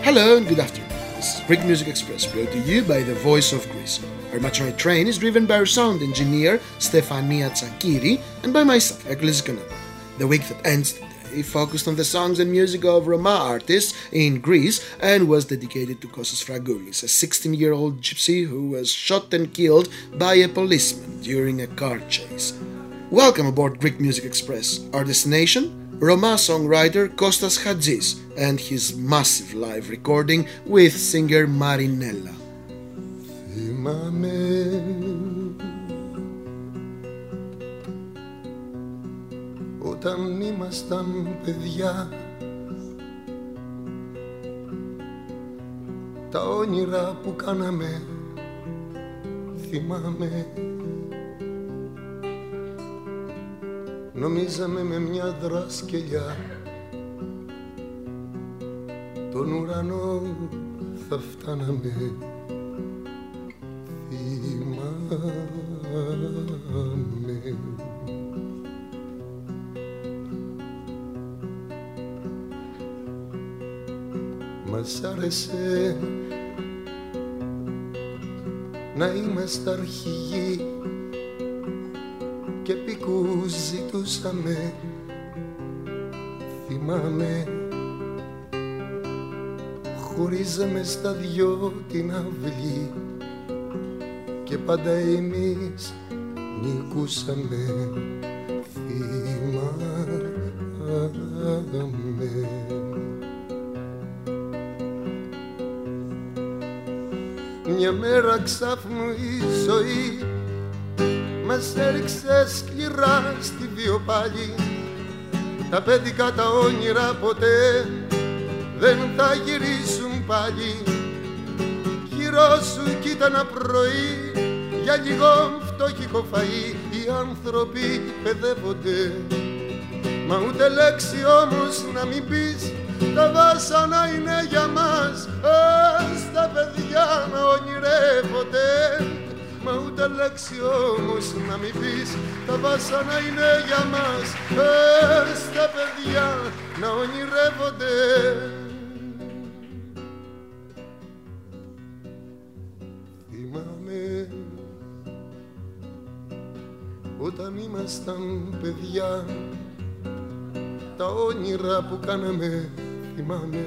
Hello and good afternoon. This is Greek Music Express, brought to you by the Voice of Greece. Our Matroid train is driven by our sound engineer Stefania Tsakiri and by myself, Hercules Kanada. The week that ends today focused on the songs and music of Roma artists in Greece and was dedicated to Kostas Fragoulis, a 16-year-old gypsy who was shot and killed by a policeman during a car chase. Welcome aboard Greek Music Express. Our destination? Roma songwriter Kostas Hadzis and his massive live recording with singer Marinella. Θυμάμαι όταν ήμασταν παιδιά, τα όνειρα που κάναμε, θυμάμαι. Νομίζαμε με μια δρασκελιά τον ουρανό θα φτάναμε. Θυμάμαι. Μας άρεσε να είμαστε αρχηγοί και πικούς ζητούσαμε. Θυμάμαι, χωρίζαμε στα δυο την αυλή και πάντα εμείς νικούσαμε. Θυμάμαι. Μια μέρα ξάφνου η ζωή μας έριξε σκληρά στη βιοπάλη. Τα παιδικά τα όνειρα ποτέ δεν θα γυρίσουν πάλι. Γύρω σου κοίτα ένα πρωί, για λίγο φτωχικό φαΐ. Οι άνθρωποι παιδεύονται, μα ούτε λέξη όμως να μην πεις. Τα βάσανα είναι για μας, στα παιδιά να ονειρεύονται. Μα ούτε λέξη όμως να μην πεις. Τα βάσανα είναι για μας, στα παιδιά να ονειρεύονται. Θυμάμαι όταν ήμασταν παιδιά, τα όνειρα που κάναμε, θυμάμαι.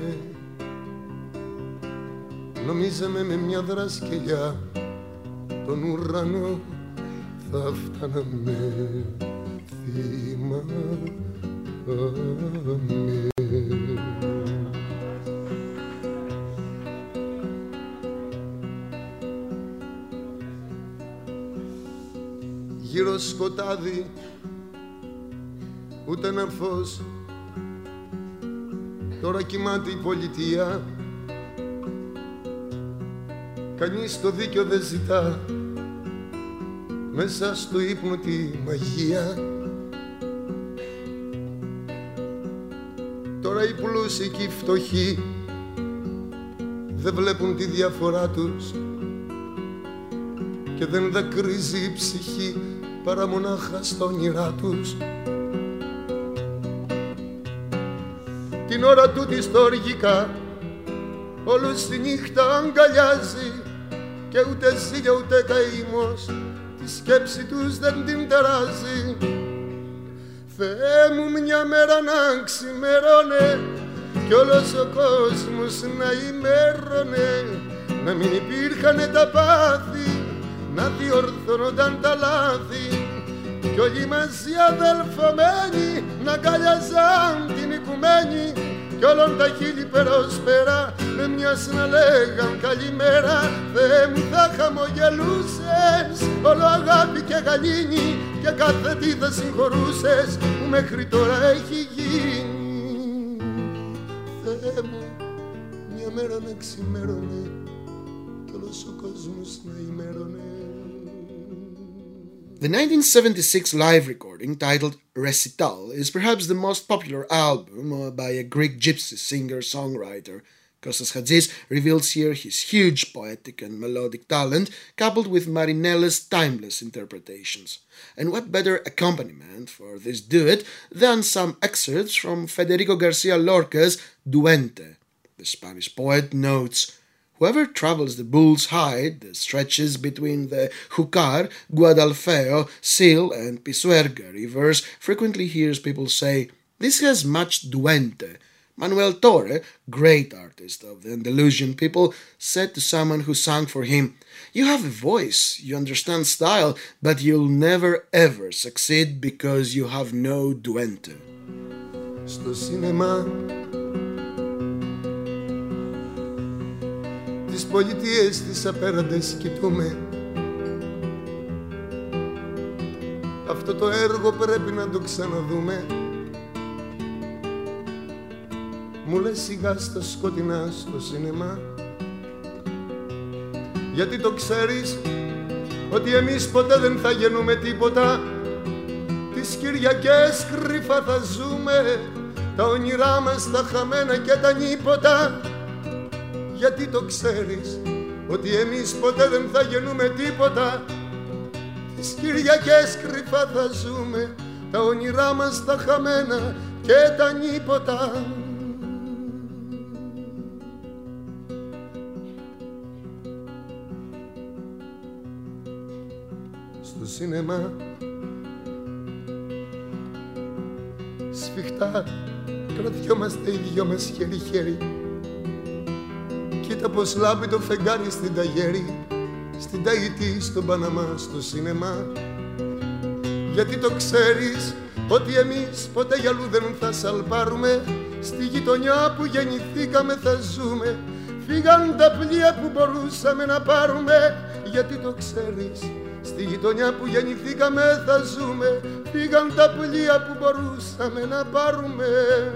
Νομίζαμε με μια δρασκελιά τον ουρανό θα φτάναμε. Θυμάμαι. Γύρω σκοτάδι, ούτε ένα φως. Τώρα κοιμάται η πολιτεία, κανείς το δίκιο δεν ζητά. Μέσα στο ύπνο τη μαγεία. Τώρα οι πλούσιοι και οι φτωχοί δεν βλέπουν τη διαφορά τους και δεν δακρύζει η ψυχή παρά μονάχα στα όνειρά τους. Την ώρα τούτη στοργικά όλους τη νύχτα αγκαλιάζει και ούτε ζήλια ούτε καημός τη σκέψη τους δεν την τεράζει. Θεέ μου μια μέρα να ξημερώνε κι όλος ο κόσμος να ημέρωνε. Να μην υπήρχανε τα πάθη, να διορθώνονταν τα λάθη κι όλοι μαζί αδελφωμένοι να αγκαλιάζαν την οικουμένη. Κι όλων τα χείλη περόσπερα με μιας να λέγαν καλημέρα. Θεέ μου θα χαμογελούσες, όλο αγάπη και γαλήνη και κάθε τι θα συγχωρούσες που μέχρι τώρα έχει γίνει. Θεέ μου μια μέρα να ξημέρωνε κι όλος ο κόσμος να ημέρωνε. The 1976 live recording, titled Recital, is perhaps the most popular album by a Greek gypsy singer-songwriter. Kostas Hadzis reveals here his huge poetic and melodic talent, coupled with Marinella's timeless interpretations. And what better accompaniment for this duet than some excerpts from Federico Garcia Lorca's Duente. The Spanish poet notes, "Whoever travels the Bull's Hide, the stretches between the Júcar, Guadalfeo, Sil, and Pisuerga rivers, frequently hears people say, 'This has much duende.' Manuel Torre, great artist of the Andalusian people, said to someone who sang for him, 'You have a voice, you understand style, but you'll never ever succeed because you have no duende.'" Στο σινεμά τις πολιτείες τις απέραντες κοιτούμε. Αυτό το έργο πρέπει να το ξαναδούμε. Μου λες σιγά στα σκοτεινά στο σινεμά, γιατί το ξέρεις ότι εμείς ποτέ δεν θα γεννούμε τίποτα. Τις Κυριακές κρυφά θα ζούμε, τα όνειρά μας τα χαμένα και τα νύποτα. Γιατί το ξέρεις ότι εμείς ποτέ δεν θα γεννούμε τίποτα. Τις Κυριακές κρυφά θα ζούμε, τα όνειρά μας τα χαμένα και τα νύποτα. Στο σινεμά σφιχτά κρατιόμαστε οι δυο μας χέρι-χέρι. Κοίτα πως λάμπει το φεγγάρι στην Ταγέρη, στην Ταϊτή, στον Παναμά, στο σινεμά. Γιατί το ξέρεις ότι εμείς ποτέ για αλλού δεν θα σαλπάρουμε. Στη γειτονιά που γεννηθήκαμε θα ζούμε. Φύγαν τα πλοία που μπορούσαμε να πάρουμε. Γιατί το ξέρεις, στη γειτονιά που γεννηθήκαμε θα ζούμε. Φύγαν τα πλοία που μπορούσαμε να πάρουμε.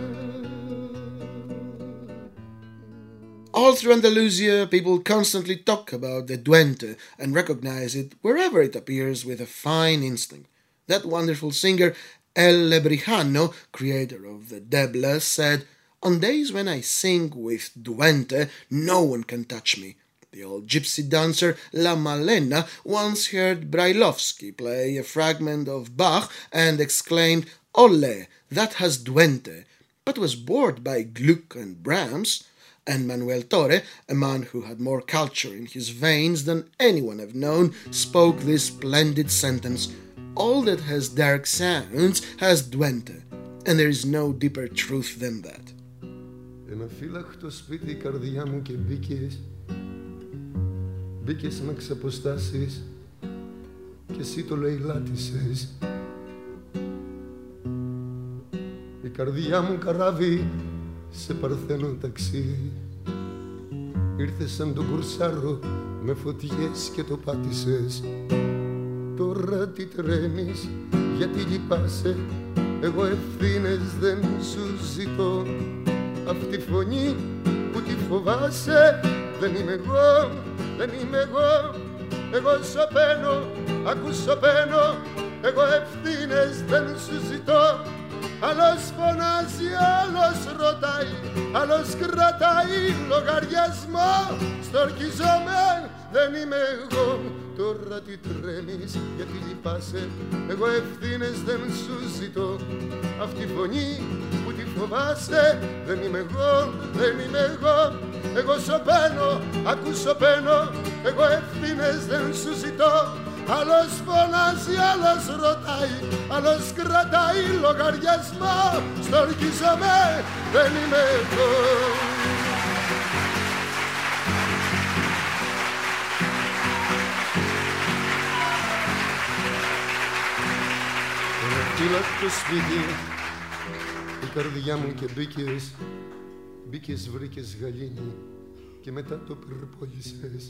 All through Andalusia, people constantly talk about the duende and recognize it wherever it appears with a fine instinct. That wonderful singer, El Lebrijano, creator of the Debla, said, "On days when I sing with duende, no one can touch me." The old gypsy dancer La Malena once heard Brailovsky play a fragment of Bach and exclaimed, "Ole, that has duende," but was bored by Gluck and Brahms. And Manuel Torre, a man who had more culture in his veins than anyone I've known, spoke this splendid sentence, "All that has dark sounds has duende," and there is no deeper truth than that. Ένα φύλαχτο σπίτι η καρδιά μου και μπήκες με ξεποστάσεις και εσύ το λαιλάτισες. Η καρδιά μου καράβι σε παρθένο ταξί, ήρθες σαν τον κουρσάρο με φωτιές και το πάτησες. Τώρα τι τρέμεις, γιατί λυπάσαι, εγώ ευθύνες δεν σου ζητώ. Αυτή φωνή που τη φοβάσαι δεν είμαι εγώ, δεν είμαι εγώ. Εγώ σωπαίνω, ακούς σωπαίνω, εγώ ευθύνες δεν σου ζητώ. Άλλος φωνάζει, άλλος ρωτάει, άλλος κρατάει λογαριασμό. Στορκιζόμαι, δεν είμαι εγώ. Τώρα τι τρέμεις, γιατί λυπάσαι, εγώ ευθύνες δεν σου ζητώ. Αυτή η φωνή που τη φοβάσαι δεν είμαι εγώ, δεν είμαι εγώ. Εγώ σωπαίνω, ακούς σωπαίνω, εγώ ευθύνες δεν σου ζητώ. Άλλος φωνάζει, άλλος ρωτάει, άλλος κρατάει λογαριασμό. Στορκίζομαι, δεν είμαι εγώ. Ένα το σπίτι, η καρδιά μου και μπήκες βρήκες γαλήνη και μετά το πυρπόλησες.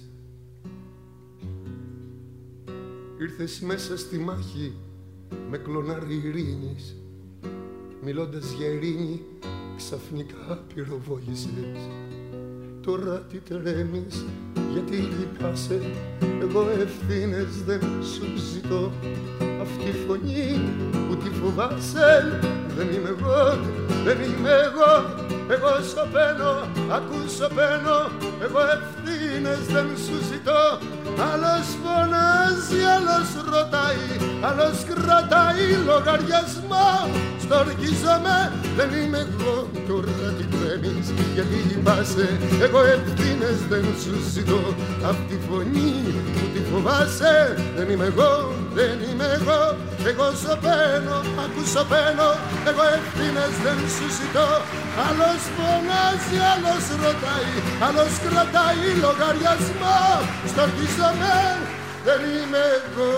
Ήρθες μέσα στη μάχη με κλονάρι ειρήνης, μιλώντας για ειρήνη ξαφνικά πυροβόλησες. Τώρα τι τρέμεις, γιατί λυπάσαι, εγώ ευθύνες δεν σου ζητώ. Αυτή η φωνή που τη φοβάσαι δεν είμαι εγώ, δεν είμαι εγώ. εγώ σωπαίνω, ακούς σωπαίνω, εγώ ευθύνες δεν σου ζητώ. Άλλος φωνάζει, άλλος ρωτάει, άλλος κρατάει λογαριασμό. Στοργίζομαι, δεν είμαι εγώ, τώρα τι τρέμεις, γιατί λυπάσαι, εγώ ευθύνες δεν σου ζητώ. Απ' τη φωνή που τη φοβάσαι, δεν είμαι εγώ, δεν είμαι εγώ σωπαίνω, ακούς σωπαίνω, εγώ ευθύνες δεν σου ζητώ. Άλλος φωνάζει, άλλος ρωτάει, άλλος κρατάει λογαριασμό. Στοργίζομαι, δεν είμαι εγώ.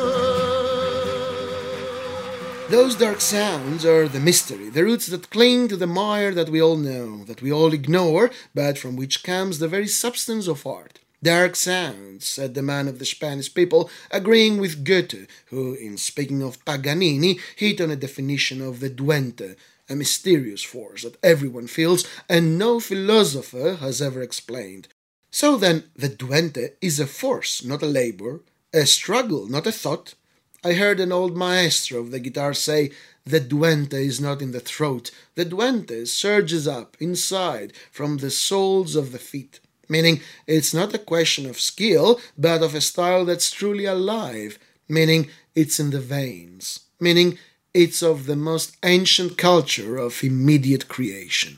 Those dark sounds are the mystery, the roots that cling to the mire that we all know, that we all ignore, but from which comes the very substance of art. Dark sounds, said the man of the Spanish people, agreeing with Goethe, who, in speaking of Paganini, hit on a definition of the duende, a mysterious force that everyone feels and no philosopher has ever explained. So then, the duende is a force, not a labor, a struggle, not a thought. I heard an old maestro of the guitar say, the duende is not in the throat, the duende surges up, inside, from the soles of the feet. Meaning, it's not a question of skill, but of a style that's truly alive. Meaning, it's in the veins. Meaning, it's of the most ancient culture of immediate creation.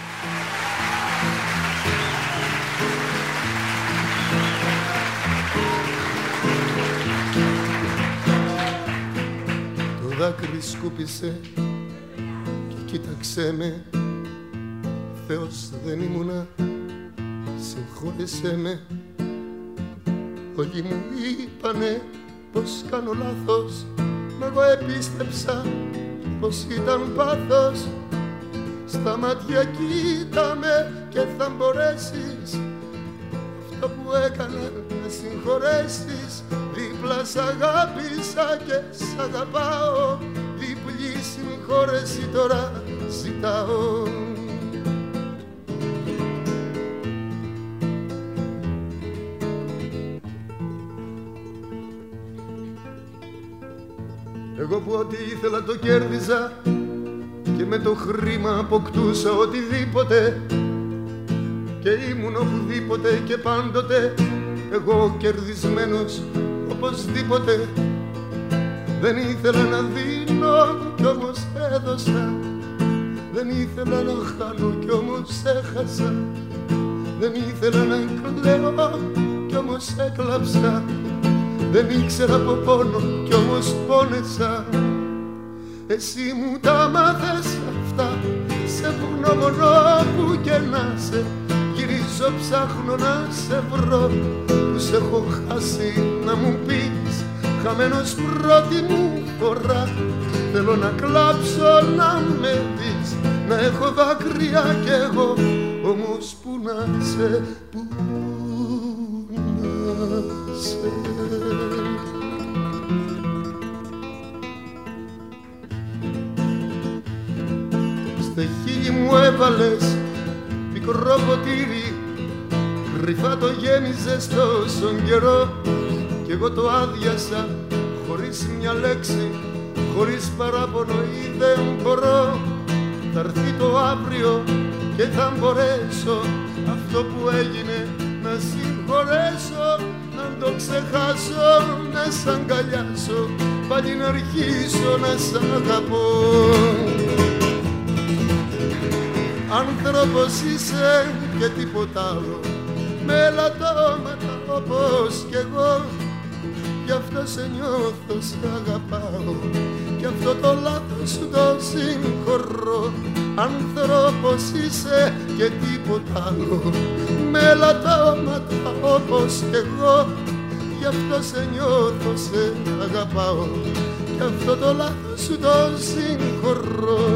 Το δάκρυ σκούπισε και κοίταξέ με, Θεός δεν ήμουνα, συγχώρεσέ με. Όλοι μου είπανε πως κάνω λάθος, μα εγώ επίστεψα πως ήταν πάθος. Στα μάτια κοίτα με και θα μπορέσεις αυτό που έκανα να συγχωρέσεις. Δίπλα σ' αγάπησα και σ' αγαπάω, διπλή συγχώρεση τώρα ζητάω. Εγώ που ό,τι ήθελα το κέρδιζα και με το χρήμα αποκτούσα οτιδήποτε και ήμουν οπουδήποτε και πάντοτε εγώ κερδισμένος οπωσδήποτε. Δεν ήθελα να δίνω κι όμως έδωσα, δεν ήθελα να χάνω κι όμως έχασα, δεν ήθελα να κλαίω κι όμως έκλαψα, δεν ήξερα από πόνο κι όμως πόνεσα. Εσύ μου τα μάθες αυτά, σε βουνό μονό που και να σε, γυρίζω ψάχνω να σε βρω, που σε έχω χάσει να μου πεις, χαμένος πρώτη μου φορά. Θέλω να κλάψω να με δεις, να έχω δάκρυα κι εγώ, όμως που να σε, που να σε. Στα χείλη μου έβαλες μικρό ποτήρι, κρυφά το γέμιζες τόσον καιρό κι εγώ το άδειασα χωρίς μια λέξη, χωρίς παράπονο ή δεν μπορώ. Θα έρθει το αύριο και θα μπορέσω αυτό που έγινε να συγχωρέσω, να το ξεχάσω, να σ' αγκαλιάσω, πάλι να αρχίσω να σ' αγαπώ. Άνθρωπος είσαι και τίποτα άλλο, με ελαττώματα όπως κι εγώ, γι' αυτό σε νιώθω, σ' αγαπάω, κι αυτό το λάθος σου το συγχωρώ. Άνθρωπος είσαι και τίποτα άλλο, με ελαττώματα όπως κι εγώ, γι' αυτό σε νιώθω, σε αγαπάω, κι αυτό το λάθος σου το συγχωρώ.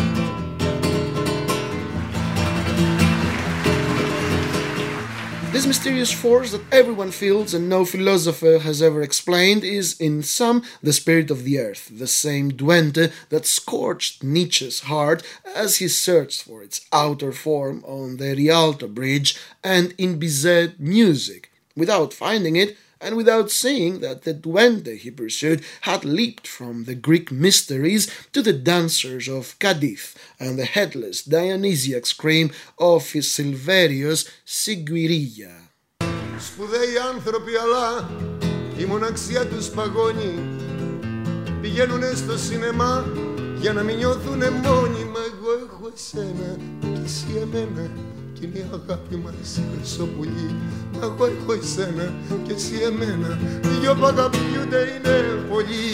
This mysterious force that everyone feels and no philosopher has ever explained is, in sum, the spirit of the earth, the same duende that scorched Nietzsche's heart as he searched for its outer form on the Rialto Bridge and in Bizet music. Without finding it, and without saying that the duende he pursued had leaped from the Greek mysteries to the dancers of Cadiz and the headless Dionysiac scream of his Silverius Siguirilla. Σπουδαίοι άνθρωποι, αλλά η μοναξιά τους παγώνει. Πηγαίνουνε στο σινεμά για να μην νιώθουνε μόνοι. Μα εγώ έχω εσένα και εσύ εμένα, κι είναι η αγάπη μας χρυσό πουλί. Μα εγώ έχω εσένα και εσύ εμένα, δυο που αγαπιούνται είναι πολλοί.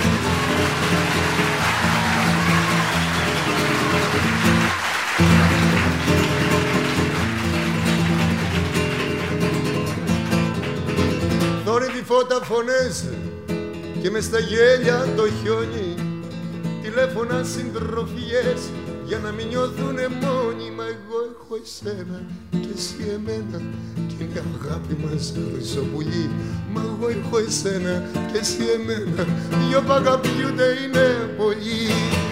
Θόρυβοι φώτα φωνές και μες στα γέλια το χιόνι, τηλέφωνα συντροφιές για να μην νιώθουνε μόνοι. Μα εγώ έχω εσένα και εσύ εμένα, κι είναι η αγάπη μας χρυσό πουλί. Μα εγώ έχω εσένα και εσύ εμένα, δυο που αγαπιούνται είναι πολλοί.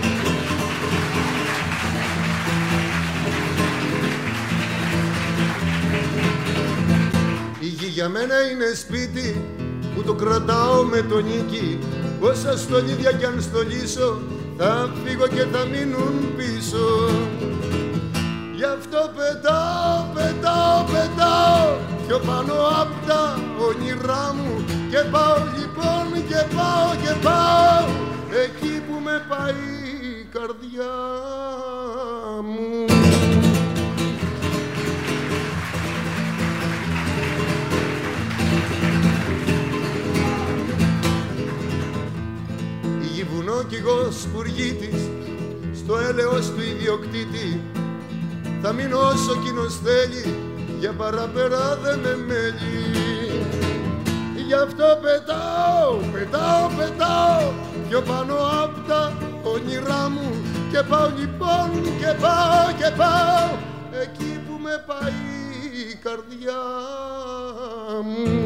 Η γη για μένα είναι σπίτι που το κρατάω με το νίκη. Όσα στολίδια κι αν στολίσω θα φύγω και θα μείνουν πίσω. Γι' αυτό πετάω, πετάω, πετάω πιο πάνω απ' τα όνειρά μου. Και πάω λοιπόν και πάω και πάω εκεί που με πάει η καρδιά μου. Κι εγώ σπουργίτης στο έλεος του ιδιοκτήτη, θα μείνω όσο κοινός θέλει, για παραπέρα δε με μέλει. Γι' αυτό πετάω, πετάω, πετάω πιο πάνω απ' τα όνειρά μου. Και πάω λοιπόν και πάω και πάω εκεί που με πάει η καρδιά μου.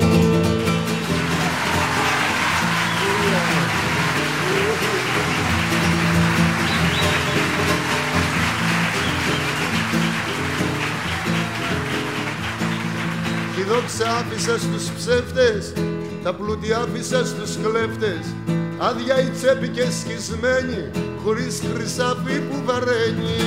Τη δόξα άφησα στους ψεύτες, τα πλούτια άφησα στους κλέφτες. Άδεια η τσέπη και σχισμένη, χωρίς χρυσάφι που βαραίνει.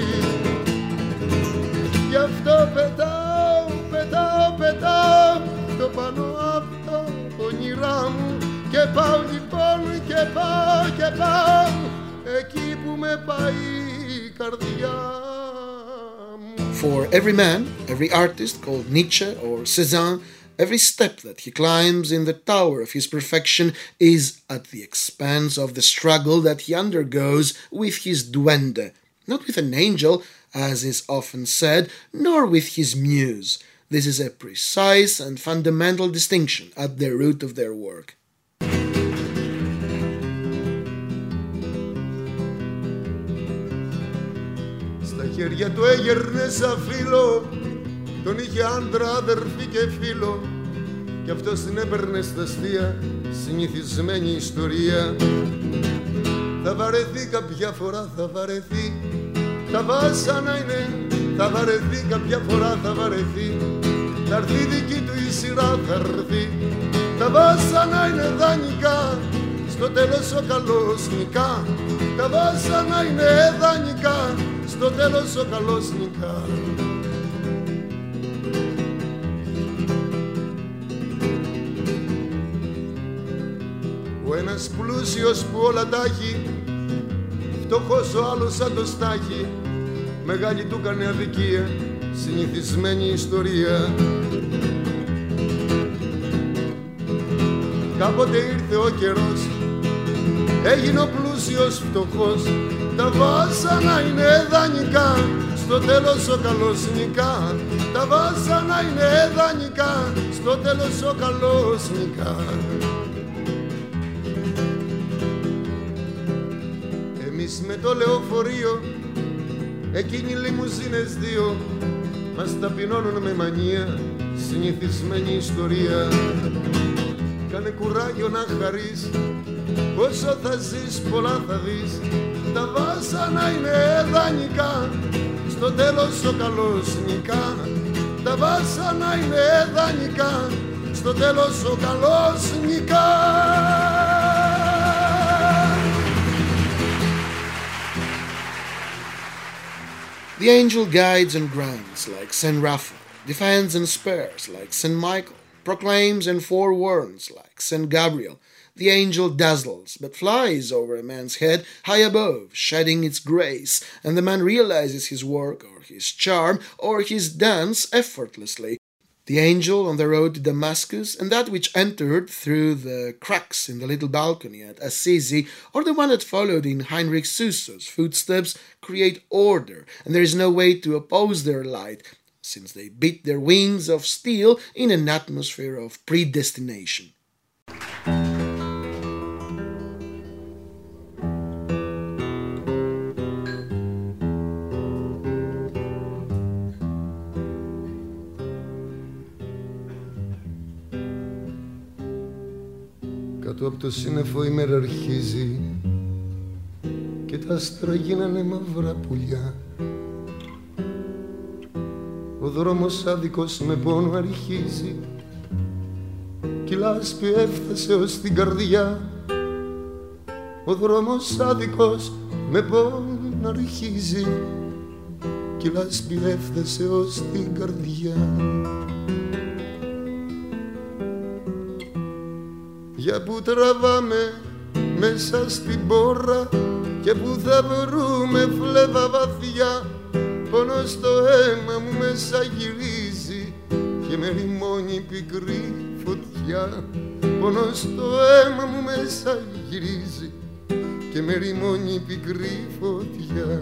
Γι' αυτό πετάω, πετάω, πετάω το πάνω απ' τα όνειρά μου. Και πάω λοιπόν και πάω και πάω εκεί που με πάει η καρδιά μου. For every man, every artist called Nietzsche or Cézanne, every step that he climbs in the tower of his perfection is at the expense of the struggle that he undergoes with his duende, not with an angel, as is often said, nor with his muse. This is a precise and fundamental distinction at the root of their work. Στα χέρια του έγερνε σαν φίλο, τον είχε άντρα, αδερφή και φίλο, κι αυτός την έπαιρνε στα αστεία, συνηθισμένη ιστορία. Θα βαρεθεί κάποια φορά, θα βαρεθεί, τα βάσανα είναι, θα βαρεθεί κάποια φορά, θα βαρεθεί. Θα έρθει δική του η σειρά, θα έρθει, τα βάσανα είναι δανεικά, στο τέλος ο καλός νικά. Τα βάσανα είναι δανεικά, στο τέλος ο καλός νικά. Ο ένας πλούσιος που όλα τα έχει, φτωχός ο άλλος σαν το στάχι. Μεγάλη του κάνε αδικία, συνηθισμένη ιστορία. Κάποτε ήρθε ο καιρός, έγινε ο πλούσιος φτωχός. Τα βάσανα είναι δανεικά, στο τέλος ο καλός νικά. Τα βάσανα είναι δανεικά, στο τέλος ο καλός νικά. Εμείς με το λεωφορείο, εκείνοι λιμουζίνες δύο, μας ταπεινώνουν με μανία, συνηθισμένη ιστορία. Κάνε κουράγιο να χαρείς, όσο θα ζεις πολλά θα δεις. Τα βάσανα είναι δανεικά, στο τέλος ο καλός νικά. Τα βάσανα είναι δανεικά, στο τέλος ο καλός νικά. The angel guides and grants like Saint Raphael, defends and spares like Saint Michael, proclaims and forewarns like Saint Gabriel. The angel dazzles, but flies over a man's head high above, shedding its grace, and the man realizes his work or his charm or his dance effortlessly. The angel on the road to Damascus, and that which entered through the cracks in the little balcony at Assisi, or the one that followed in Heinrich Susso's footsteps, create order, and there is no way to oppose their light, since they beat their wings of steel in an atmosphere of predestination. Κάτω από το σύννεφο η μέρα αρχίζει και τα άστρα γίνανε μαύρα πουλιά. Ο δρόμος άδικος με πόνο αρχίζει κι η λάσπη έφτασε ως την καρδιά. Ο δρόμος άδικος με πόνο αρχίζει κι η λάσπη έφτασε ως την καρδιά. Για που τραβάμε μέσα στην πόρα και που θα βρούμε φλέβα βαθιά, πόνο στο αίμα μου μέσα γυρίζει και με ρημώνει πικρή φωτιά. Πόνο στο αίμα μου μέσα γυρίζει και με ρημώνει πικρή φωτιά.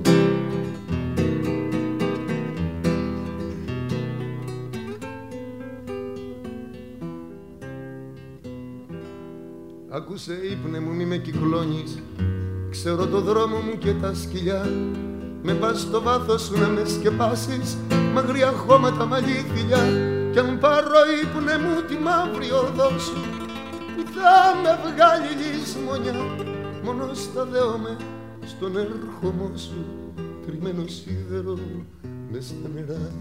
Άκουσε ύπνε μου μη με κυκλώνεις, ξέρω το δρόμο μου και τα σκυλιά. Με πας στο βάθος σου να με σκεπάσεις, μαγριά χώματα μαλλί θηλιά. Κι αν πάρω ύπνε μου τη μαύρη οδό σου που θα με βγάλει λησμονιά, μόνο στα δέομαι στον έρχομό σου, τριμμένο σίδερο μες στα νερά.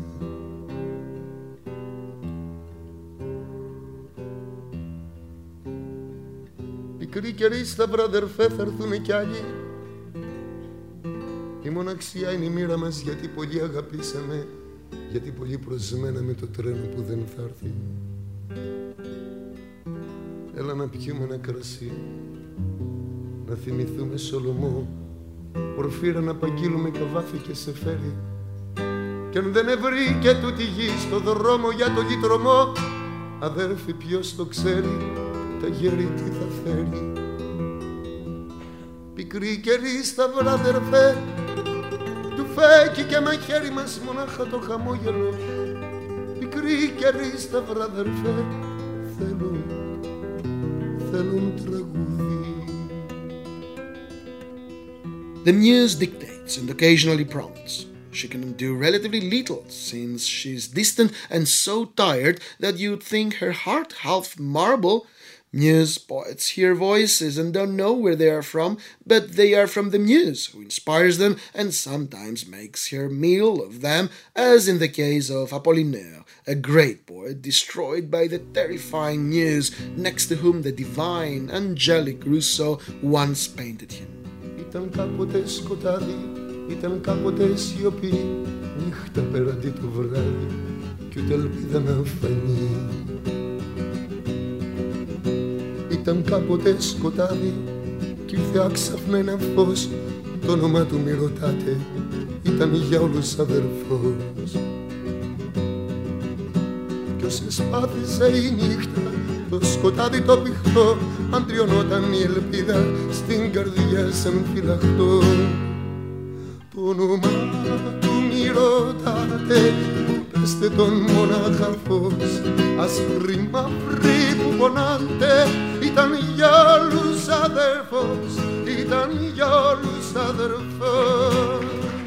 Μικροί καιροί στα βραδερφέ θα έρθουνε κι άλλοι. Η μοναξιά είναι η μοίρα μας, γιατί πολύ αγαπήσαμε, γιατί πολύ προσμέναμε το τρένο που δεν θα έρθει. Έλα να πιούμε ένα κρασί, να θυμηθούμε Σολομό, ορφύρα να παγγείλουμε καβάφι και σε φέρει. Κι αν δεν ευρήκε τούτη γη στο δρόμο για το λυτρωμό, αδέρφη ποιος το ξέρει, τα γέρι τι θα φέρει. Πικρή καιρή στα βραδερφέ, του φέκει και μαχαίρι μας μονάχα το χαμόγελο. Πικρή καιρή στα βραδερφέ, θέλουν τραγούδι. The muse dictates and occasionally prompts. She can do relatively little, since she's distant and so tired that you'd think her heart half marble. Muse poets hear voices and don't know where they are from, but they are from the muse, who inspires them and sometimes makes her meal of them, as in the case of Apollinaire, a great poet destroyed by the terrifying muse next to whom the divine, angelic Rousseau once painted him. Ήταν κάποτε σκοτάδι, ήταν κάποτε σιωπή, νύχτα πέραντι το βράδυ κι ούτε ελπίδα να φανεί. Ήταν κάποτε σκοτάδι κι ήρθε άξαφνα ένα φως, το όνομα του μη ρωτάτε, ήταν για όλους αδερφός. Κι ως εσπάθησε η νύχτα, το σκοτάδι το πηχτό, αντριωνόταν η ελπίδα στην καρδιά σαν φυλαχτό. Το όνομα του μη ρωτάτε, πέστε τον μονάχα φως, ασπρή μαύρη που πονάτε, ήταν για όλους αδερφός, ήταν για όλους αδερφός.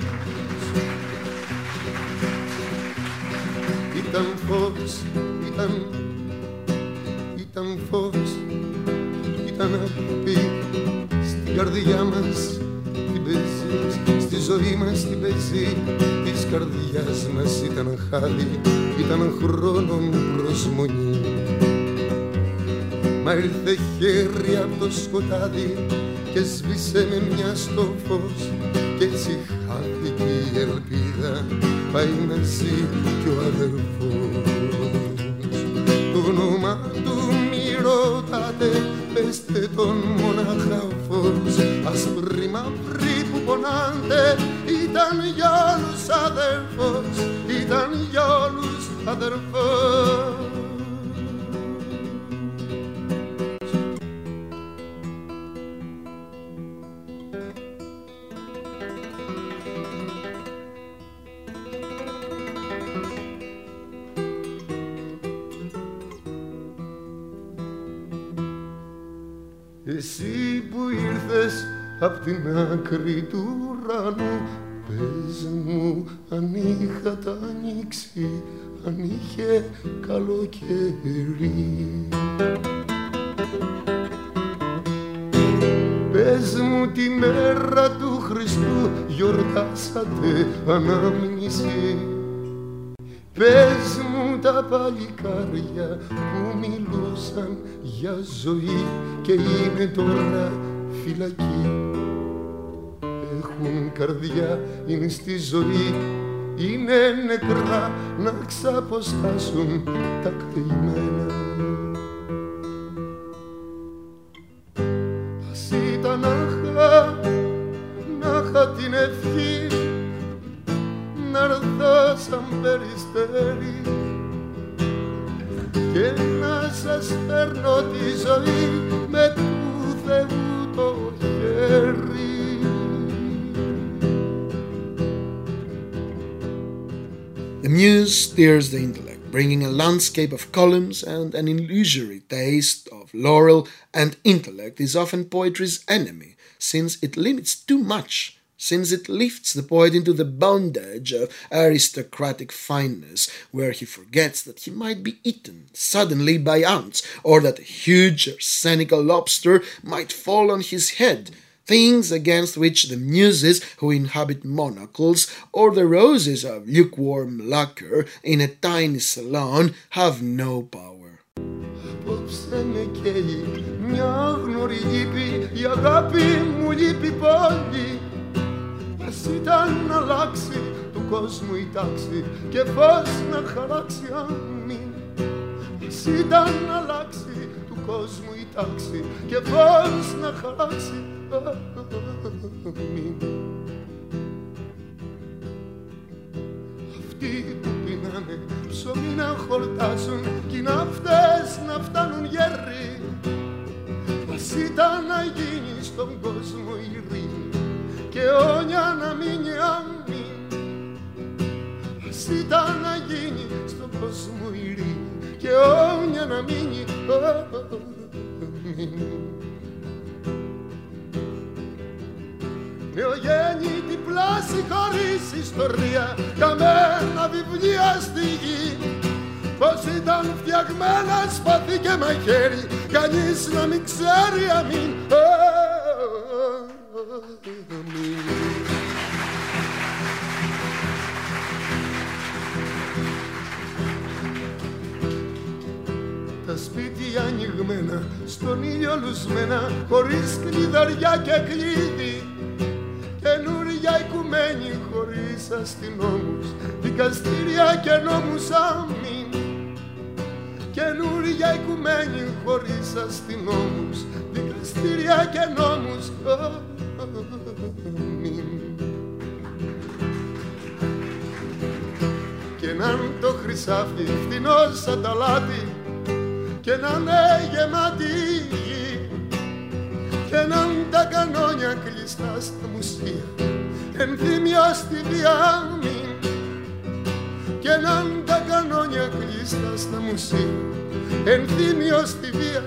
Ήταν φως, ήταν φως, ήταν αγάπη στην καρδιά μας, την πεζή, στη ζωή μας την πεζή της καρδιάς μας. Ήταν χάδι, ήταν χρόνων προσμονή. Μα ήρθε χέρι από το σκοτάδι και σβήσε με μια στο φως, κι έτσι χάθηκε η ελπίδα, πάει να ζει κι ο αδερφός. Το όνομα του μη ρωτάτε, πέστε τον μονάχα φως. Ασπροί μαύροι που πονάτε, ήταν για όλους αδερφός, ήταν για όλους αδερφός. Εσύ που ήρθες απ' την άκρη του ουρανού, πες μου αν είχα τα ανοίξει, αν είχε καλοκαίρι. Πες μου τη μέρα του Χριστού γιορτάσατε ανάμνηση. Πες μου τα παλικάρια που μιλούσαν για ζωή και είναι τώρα φυλακή. Έχουν καρδιά, είναι στη ζωή, είναι νεκρά να ξαποστάσουν τα καημένα. Ας ήταν να είχα την ευχή να έρθω σαν περιστέρι και να σας φέρνω τη ζωή με του Θεού το χέρι. The muse steers the intellect, bringing a landscape of columns and an illusory taste of laurel, and intellect is often poetry's enemy, since it limits too much, since it lifts the poet into the bondage of aristocratic fineness, where he forgets that he might be eaten suddenly by ants, or that a huge arsenical lobster might fall on his head, things against which the muses who inhabit monocles or the roses of lukewarm lacquer in a tiny salon have no power. Απόψε με καίει μια άγνωρη λύπη, η αγάπη μου λείπει πολύ. Ας ήταν να αλλάξει του κόσμου η τάξη και φως να χαράξει αμήν. Ας ήταν να αλλάξει του κόσμου η τάξη και φως να χαράξει αμήν. Αυτοί που πεινάνε ψωμί να χορτάσουν κι οι ναύτες να φτάνουν γέροι. Ας ήταν να γίνει στον κόσμο ειρήνη και όνια να μείνει αμήν. Ας ήταν να γίνει στον κόσμο ειρήνη και όνια να μείνει αμήν. Νεογέννητη πλάση χωρίς ιστορία, καμένα βιβλία στη γη. Πως ήταν φτιαγμένα σπαθί και μαχαίρι, κανείς να μην ξέρει αμήν. Τα σπίτια ανοιγμένα, στον ήλιο λουσμένα, χωρίς κλειδαριά και κλείδι. Καινούρια οικουμένη χωρίς αστυνόμους, δικαστήρια και νόμους αμήν. Καινούρια οικουμένη χωρίς αστυνόμους, δικαστήρια και νόμους αμήν. Και να το χρυσάφι φθηνό σαν τα λάτι και να είναι γεμάτη η γη και να είναι τα κανόνια κλειστά στα μουσεία, ενθύμια στη διάμην. Και να είναι τα κανόνια κλειστά στα μουσεία, ενθύμιο στη βία.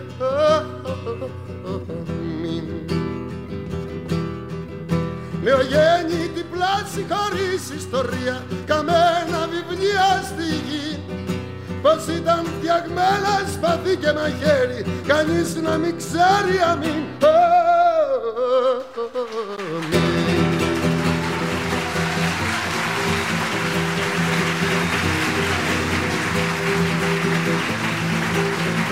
Νεογέννητη πλάση χωρίς ιστορία, καμένα βιβλία στη γη. Πως ήταν φτιαγμένα σπαθί και μαχαίρι, κανείς να μην ξέρει αμήν.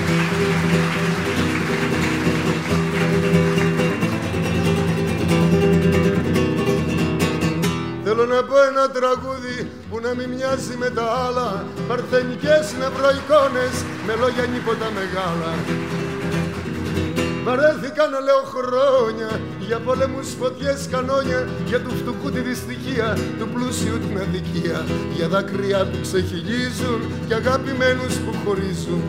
Θέλω να πω ένα τραγούδι που να μην μοιάζει με τα άλλα, παρθενικές νευροεικόνες με λόγια νύποτα μεγάλα. Βαρέθηκα να λέω χρόνια για πόλεμους, φωτιές, κανόνια, για του φτωχού τη δυστυχία, του πλούσιου την αδικία, για δάκρυα που ξεχυλίζουν και αγαπημένους που χωρίζουν.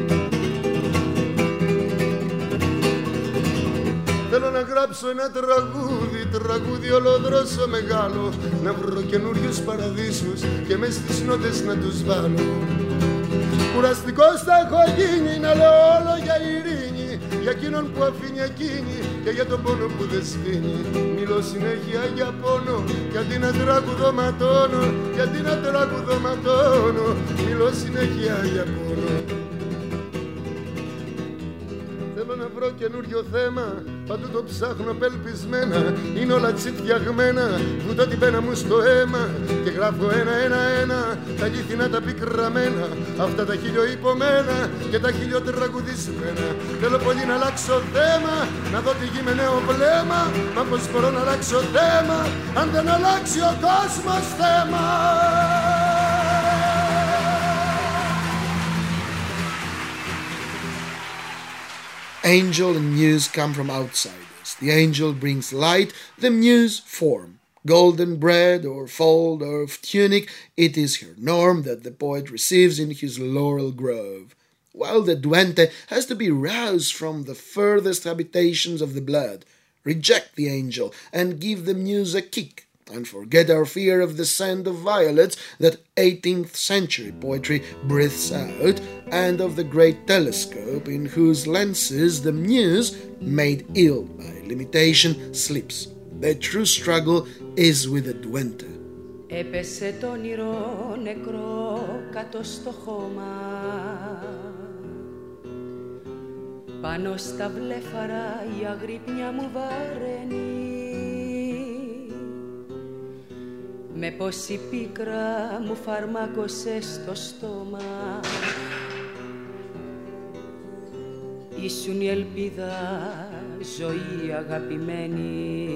Θέλω να γράψω ένα τραγούδι ολοδρόσο μεγάλο, να βρω καινούριους παραδείσους και μες στις νότες να τους βάλω. Κουραστικός θα έχω γίνει να λέω όλο για ειρήνη, για εκείνον που αφήνει εκείνη και για τον πόνο που δεν σβήνει. Μιλώ συνέχεια για πόνο και αντί να τραγουδωματώνω, μιλώ συνέχεια για πόνο. Θέλω να βρω καινούριο θέμα, παντού το ψάχνω απελπισμένα. Είναι όλα τσιτιαγμένα, βουτώ την πένα μου στο αίμα και γράφω ένα-ένα τα αλήθινα τα πικραμένα, αυτά τα χιλιοϊπωμένα και τα χιλιοτραγουδισμένα. Θέλω πολύ να αλλάξω θέμα, να δω τη γη με νέο βλέμμα. Μα πως μπορώ να αλλάξω θέμα, αν δεν αλλάξει ο κόσμος θέμα. Angel and muse come from outsiders. The angel brings light, the muse form. Golden bread or fold of tunic, it is her norm that the poet receives in his laurel grove. While the duende has to be roused from the furthest habitations of the blood, reject the angel and give the muse a kick, and forget our fear of the scent of violets that 18th century poetry breathes out, and of the great telescope in whose lenses the muse, made ill by limitation, sleeps. The true struggle is with the duende. Έπεσε το όνειρο νεκρό κάτω στο χώμα, πάνω στα βλέφαρα η αγρύπνια μου βαραίνει. Με πόση πίκρα μου φαρμάκωσε στο στόμα, ήσουν η ελπίδα ζωή αγαπημένη.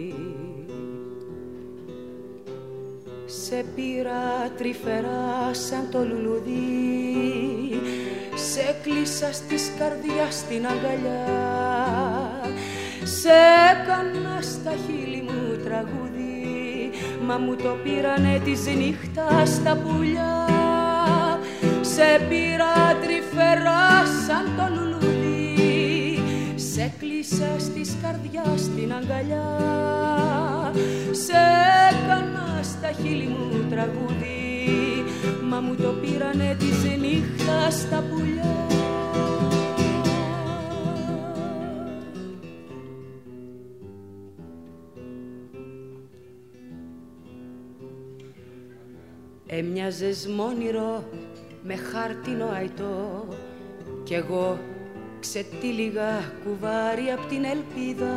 Σε πήρα τρυφερά σαν το λουλουδί, σε κλείσα στις καρδιάς την αγκαλιά, σε έκανα στα χείλη μου τραγούδι, μα μου το πήρανε της νύχτας τα πουλιά. Σε πήρα τρυφερά σαν το λουλούδι, σε κλείσα στις καρδιάς την αγκαλιά, σε έκανα στα χείλη μου τραγούδι, μα μου το πήρανε της νύχτας τα πουλιά. Έμοιαζες μ' όνειρο με χάρτινο αϊτό κι εγώ ξετύλιγα κουβάρι απ' την ελπίδα.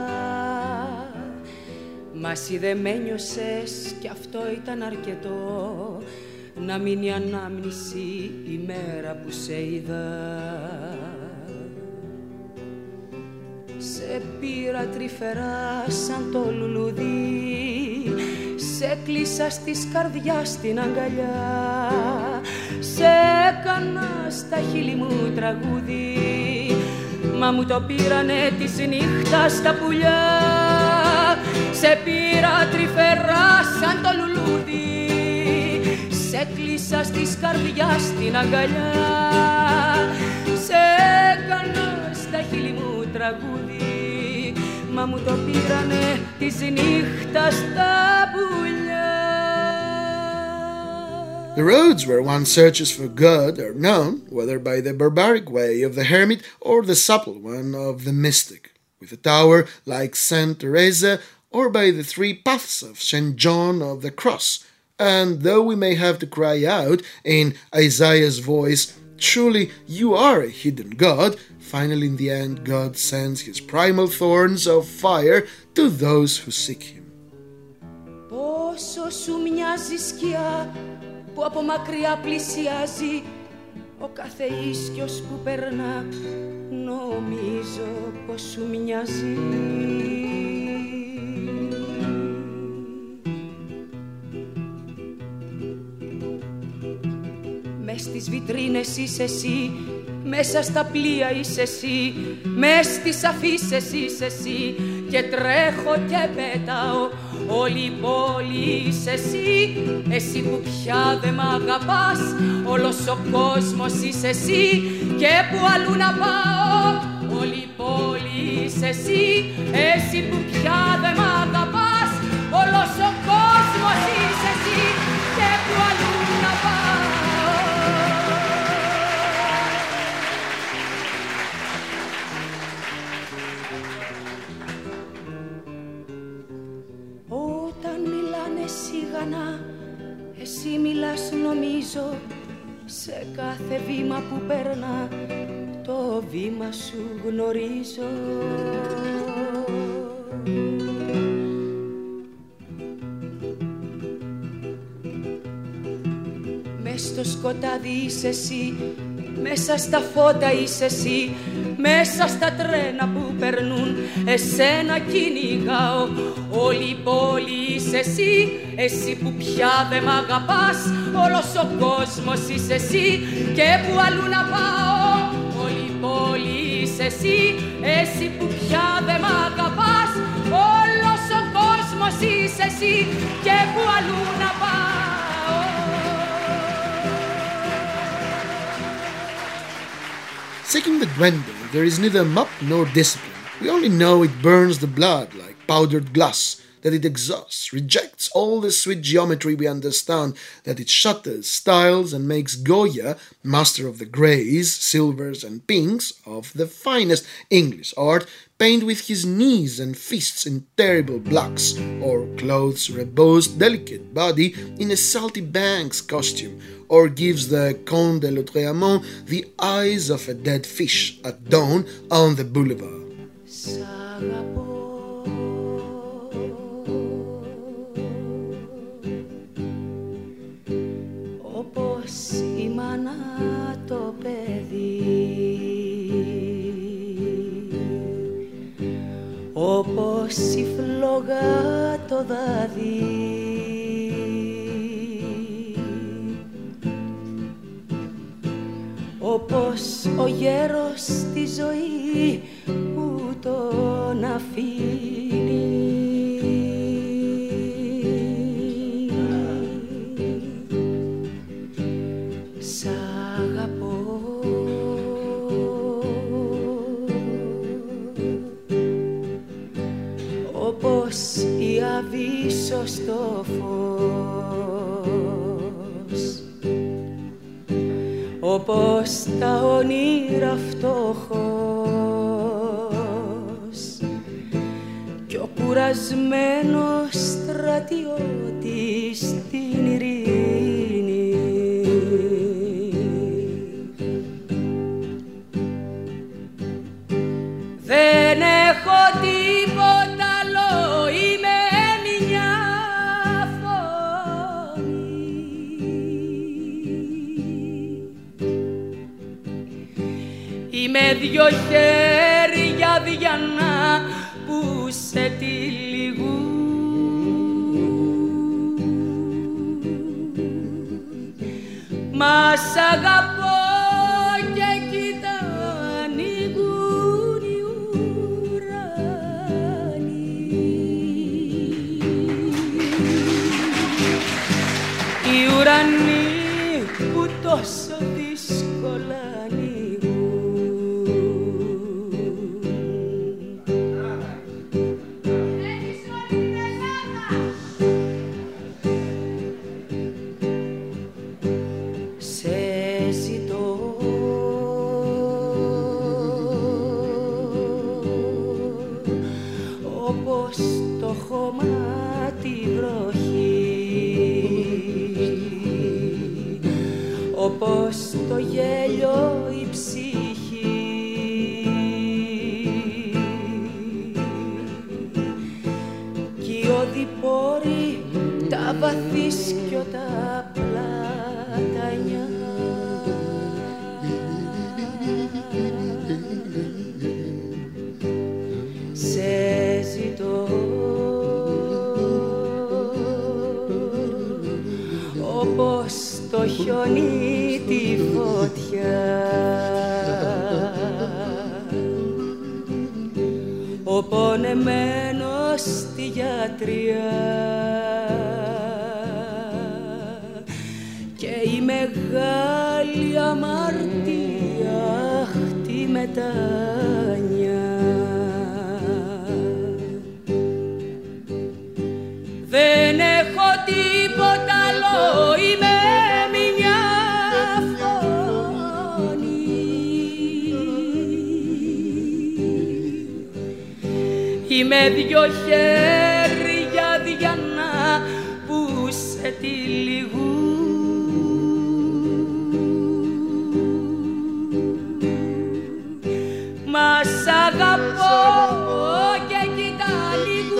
Μα εσύ δε με νιώσες κι αυτό ήταν αρκετό, να μείνει ανάμνηση η μέρα που σε είδα. Σε πήρα τρυφερά σαν το λουλουδί, σε κλείσα στις καρδιάς την αγκαλιά, σε έκανα στα χείλη μου τραγούδι, μα μου το πήρανε της νύχτας τα πουλιά. Σε πήρα τρυφερά σαν το λουλούδι, σε κλείσα στις καρδιάς την αγκαλιά, σε έκανα στα χείλη μου τραγούδι, μα μου το πήρανε της νύχτας τα πουλιά. The roads where one searches for God are known, whether by the barbaric way of the hermit or the supple one of the mystic, with a tower like Saint Teresa, or by the three paths of St. John of the Cross. And though we may have to cry out in Isaiah's voice, "Truly you are a hidden God," finally in the end God sends his primal thorns of fire to those who seek him. Πόσο σου μοιάζει σκιά που από μακριά πλησιάζει, ο κάθε ίσκιος που περνά νομίζω πως σου μοιάζει. Μες στις βιτρίνες είσαι εσύ, μέσα στα πλοία είσαι εσύ, μες στις αφίσες είσαι εσύ, και τρέχω και πετάω, όλη η πόλη είσαι εσύ, εσύ που πια δε μ' αγαπάς, όλος ο κόσμος είσαι εσύ, και που αλλού να πάω, όλη η πόλη είσαι εσύ, εσύ που πια δε μ' αγαπάς, όλος ο κόσμος είσαι εσύ, και που αλλού να πάω. Σιγανά, εσύ μιλάς νομίζω, σε κάθε βήμα που περνά, το βήμα σου γνωρίζω. Μες στο σκοτάδι είσαι εσύ, μέσα στα φώτα είσαι εσύ, μέσα στα τρένα που περνούν, εσένα κυνηγάω, όλη η πόλη είσαι εσύ, εσύ που πια δε μ' αγαπάς, όλος ο κόσμος είσαι εσύ, και που αλλού να πάω, όλη η πόλη είσαι εσύ, εσύ που πια δε μ' αγαπάς, όλος ο κόσμος είσαι εσύ, και που αλλού να πάω. Seeking the Duende, there is neither mop nor discipline. We only know it burns the blood like powdered glass, that it exhausts, rejects all the sweet geometry we understand, that it shatters styles and makes Goya master of the greys, silvers and pinks of the finest English art, paint with his knees and fists in terrible blacks, or clothes Rimbaud's delicate body in a saltimbanque's costume, or gives the Comte de Lautréamont the eyes of a dead fish at dawn on the boulevard. Όπως η μάνα το παιδί, όπως η φλόγα το δάδι, όπως ο γέρος τη ζωή που τον αφήνει. Σ' αγαπώ, όπως η αβύσσο στο φως, όπως τα όνειρα φτωχός, κι ο κουρασμένος στρατιώτης στην ειρήνη. Δεν έχω τίποτα άλλο, είμαι μια φωνή. Είμαι δυο χέρια διανά που σε τυλιγούν. Μα σ' αγαπώ και κοίτα ανοίγουν οι ουρανοί. Οι ουρανοί που τόσο δύσκολα όπως το γέλιο η ψυχή, κι οι οδηπόροι τα βαθύσκιο τα πλατανιά. χιόνι τη φωτιά. Ο πονεμένος στη γιατριά και η μεγάλη αμαρτία τη μετάνια. Δεν έχω τίποτα άλλο, είμαι μια φωνή. Είμαι δυο χέρια διανά που σε τυλιγούν. Μα σ' αγαπώ και κοίτα λίγο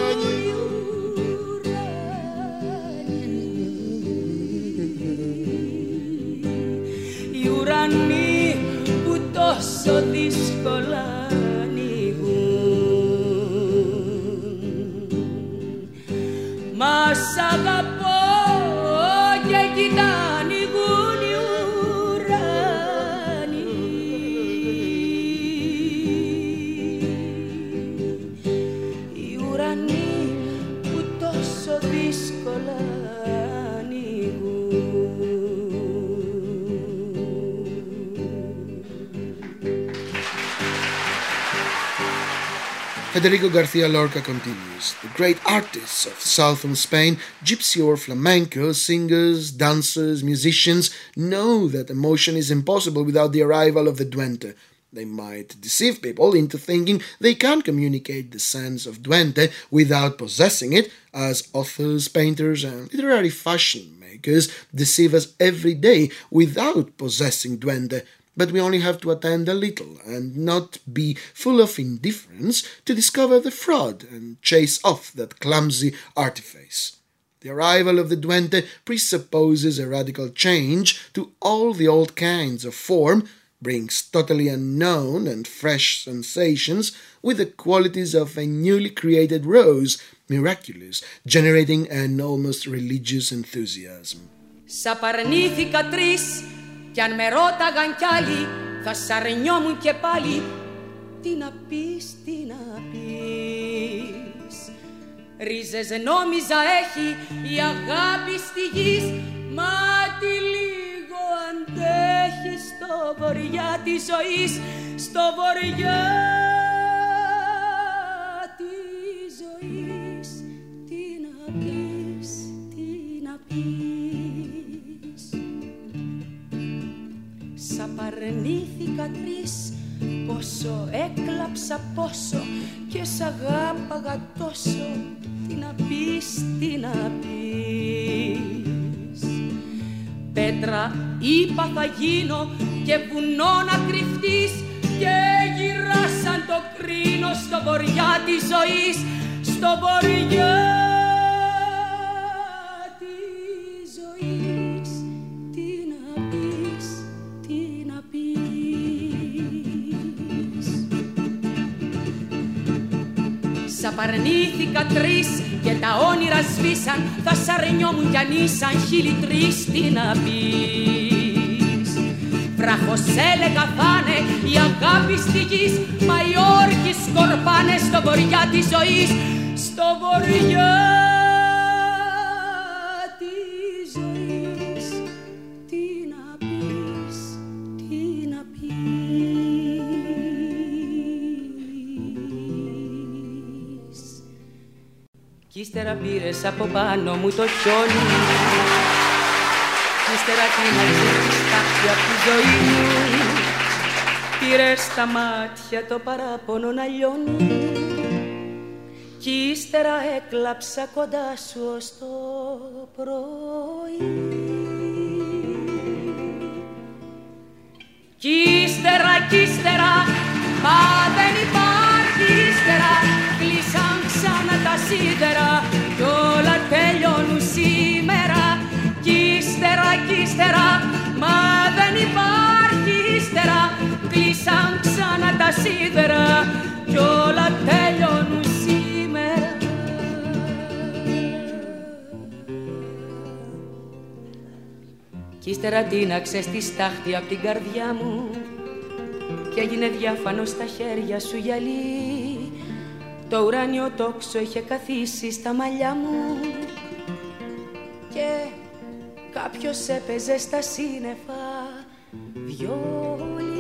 οι ουρανοί που τόσο δύσκολα ανοίγουν. Μα σ' αγαπώ και κοίτα ανοίγουν οι ουρανοί. Οι ουρανοί που τόσο δύσκολα ανοίγουν. Federico García Lorca continues. The great artists of southern Spain, gypsy or flamenco, singers, dancers, musicians, know that emotion is impossible without the arrival of the duende. They might deceive people into thinking they can communicate the sense of duende without possessing it, as authors, painters, and literary fashion makers deceive us every day without possessing duende. But we only have to attend a little and not be full of indifference to discover the fraud and chase off that clumsy artifice. The arrival of the duende presupposes a radical change to all the old kinds of form, brings totally unknown and fresh sensations with the qualities of a newly created rose, miraculous, generating an almost religious enthusiasm. Σ' απαρνήθηκα τρεις κι αν με ρώταγαν κι άλλοι θα σ' αρνιόμουν και πάλι. Τι να πεις, τι να πεις. Ρίζες νόμιζα έχει η αγάπη στη γης, μα τι λίγο αντέχει στο βορειά της ζωής, στο βορειά της ζωής. Τι να πεις, τι να πεις. Σ' απαρνήθηκα τρεις, πόσο έκλαψα πόσο και σ' αγάπαγα τόσο. Τι να πεις, τι να πεις. Πέτρα είπα θα γίνω και βουνό να κρυφτείς και γυράσαν το κρίνο στο βορειά της ζωής, στο βορειά της ζωής. Τι να πεις, τι να πεις. Σ' απαρνήθηκα τρεις και τα όνειρα σβήσαν, θα σ' αρνιόμουν κι αν ήσαν χίλιοι τρεις. Τι να πεις. Βράχος έλεγα θα'ναι η αγάπη στη γης, μα οι όρκοι σκορπάνε στο βορειά της ζωής, στο βορειά της ζωής. Τι να πεις, τι να πεις. Κι ύστερα πήρες από πάνω μου το χιόνι, κι ύστερα κλείναξες στάχια από τη ζωή μου. Πήρες στα μάτια το παράπονο να λιώνει, κι ύστερα έκλαψα κοντά σου ως το πρωί. Κι ύστερα, μα δεν υπάρχει ύστερα, κλείσαν ξανά τα σίδερα κι όλα τελειώνουν σήμερα. Κι ύστερα, μα δεν υπάρχει ύστερα, κλείσαν ξανά τα σίδερα κι όλα τελειώνουν σήμερα. Κι ύστερα τίναξε στη στάχτη απ' την καρδιά μου και έγινε διάφανο στα χέρια σου γυαλί. Το ουράνιο τόξο είχε καθίσει στα μαλλιά μου και κάποιος έπαιζε στα σύννεφα βιόλι.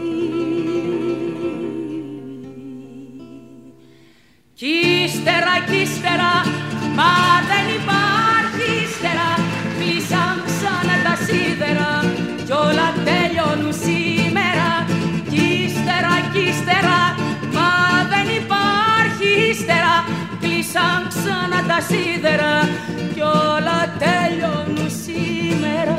Κι ύστερα, μα δεν υπάρχει ύστερα, κλείσαν ξανά τα σίδερα κι όλα τελειώνουν σήμερα. Κι ύστερα, μα δεν υπάρχει ύστερα, κλείσαν ξανά τα σίδερα κι όλα τελειώνουν σήμερα.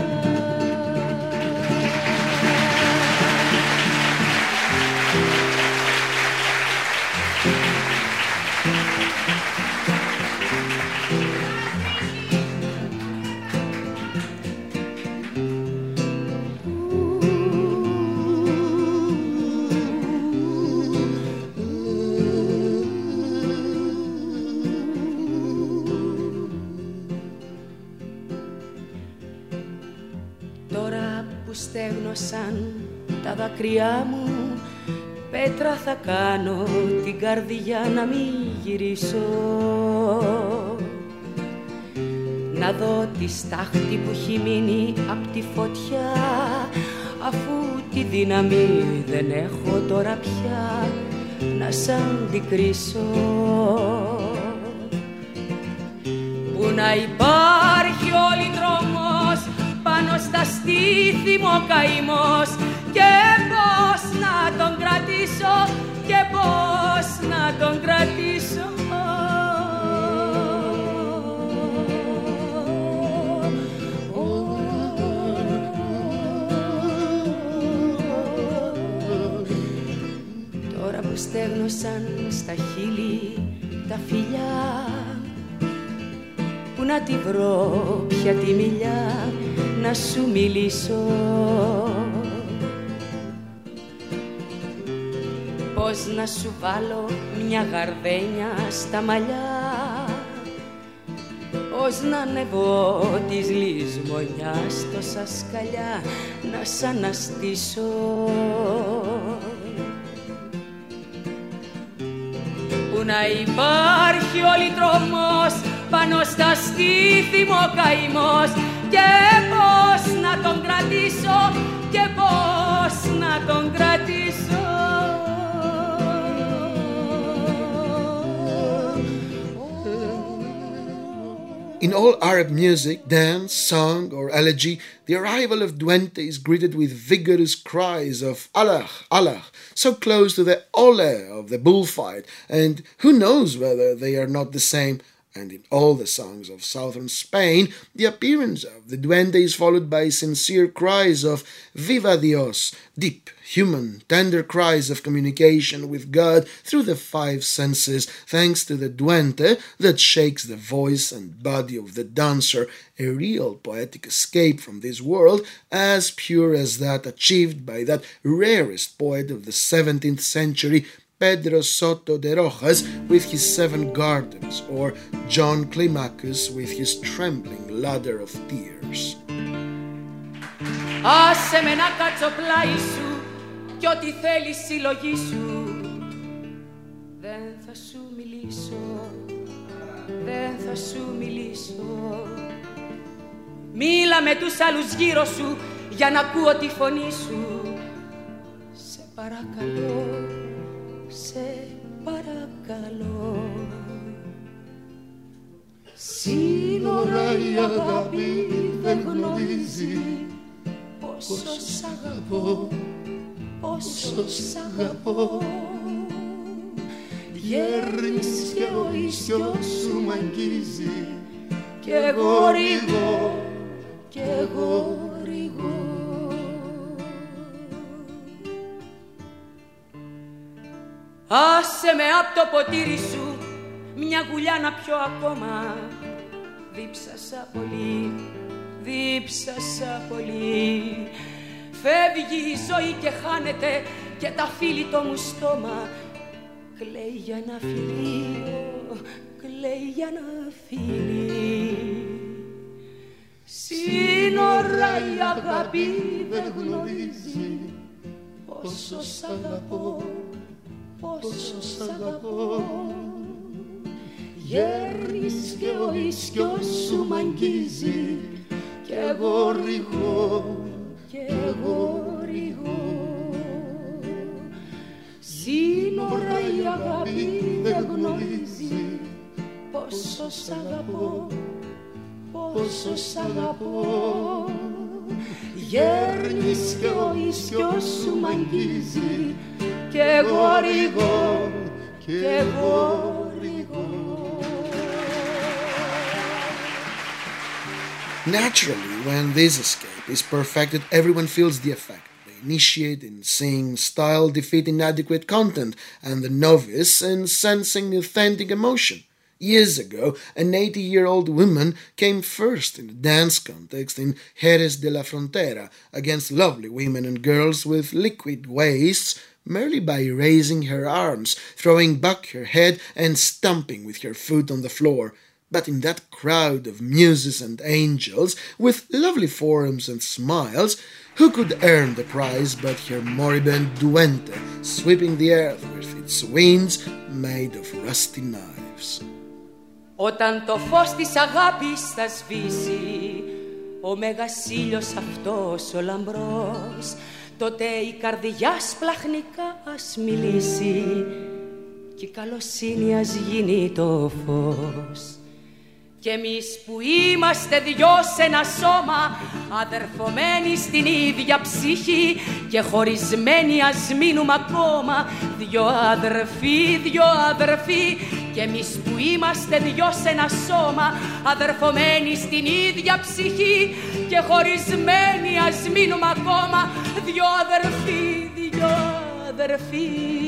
Στέγνωσαν τα δάκρυά μου, πέτρα θα κάνω την καρδιά να μην γυρίσω. Να δω τη στάχτη που έχει μείνει απ' τη φωτιά, αφού τη δύναμη δεν έχω τώρα πια να σ' αντικρίσω. Που να υπάρχει όλη δρόμος πάνω στα στήθη μου ο καημός και πώς να τον κρατήσω και πώς να τον κρατήσω. Τώρα που στέγνωσαν στα χείλη τα φιλιά, που να τη βρω πια τη μιλιά να σου μιλήσω. Πώς να σου βάλω μια γαρδένια στα μαλλιά, πώς να ανεβώ της λησμονιάς τόσα σκαλιά να σ' αναστήσω. Που να υπάρχει όλη τρόμος πάνω στα στήθη μου ο καημός και πώς να τον κρατήσω και πώς να τον κρατήσω. In all Arab music, dance, song or elegy, the arrival of Duente is greeted with vigorous cries of Allah, Allah, so close to the ole of the bullfight, and who knows whether they are not the same. And in all the songs of southern Spain, the appearance of the duende is followed by sincere cries of Viva Dios, deep, human, tender cries of communication with God through the five senses, thanks to the duende that shakes the voice and body of the dancer, a real poetic escape from this world, as pure as that achieved by that rarest poet of the 17th century, Pedro Soto de Rojas with his 7 gardens, or John Climacus with his trembling ladder of tears. Άσε με να κάτσω πλάι σου κι ό,τι θέλει συλλογή σου. Δεν θα σου μιλήσω, δεν θα σου μιλήσω. Μίλα με τους άλλους γύρω σου για να ακούω τη φωνή σου. Σε παρακαλώ, σε παρακαλώ. Σύνορα η αγάπη δεν γνωρίζει πόσο σ' αγαπώ, πόσο σ' αγαπώ. Γέρνεις και ο ίσιος σου μ' αγγίζει κι εγώ ρίγω, κι εγώ ρίγω. Άσε με απ' το ποτήρι σου μια γουλιά να πιω ακόμα. Δίψασα πολύ, δίψασα πολύ. Φεύγει η ζωή και χάνεται και τα φίλιτο μου στόμα κλαίει για ένα φιλί, κλαίει για ένα φιλί. σύνορα η αγάπη δεν γνωρίζει. Πόσο σ' αγαπώ, πόσο σ' αγαπώ. Γέρνεις και ο ίσκιος σου μ' αγγίζει κι εγώ ρηγώ, κι εγώ ρηγώ. Σύνορα η αγάπη δεν γνωρίζει. Πόσο σ' αγαπώ, πόσο σ' αγαπώ. Γέρνεις και ο ίσκιος σου μ' αγγίζει κι εγώ ρηγώ, κι εγώ ρηγώ. Naturally, when this escape is perfected, everyone feels the effect. They initiate in seeing style defeat inadequate content, and the novice in sensing authentic emotion. Years ago, an 80-year-old woman came first in a dance contest in Jerez de la Frontera against lovely women and girls with liquid waists merely by raising her arms, throwing back her head and stamping with her foot on the floor. But in that crowd of muses and angels, with lovely forms and smiles, who could earn the prize but her moribund duende, sweeping the earth with its wings made of rusty knives? Όταν το φως της αγάπης θα σβήσει, ο μέγας ήλιος αυτός ο λαμπρός, τότε η καρδιά σπλαχνικά ας μιλήσει και η καλοσύνη ας γίνει το φως. Κι εμείς που είμαστε δυο σε ένα σώμα, αδερφωμένοι στην ίδια ψυχή και χωρισμένοι ας μείνουμε ακόμα, δυο αδερφοί. Κι εμείς που είμαστε δυο σε ένα σώμα, αδερφωμένοι στην ίδια ψυχή και χωρισμένοι ας μείνουμε ακόμα, δυο αδερφοί.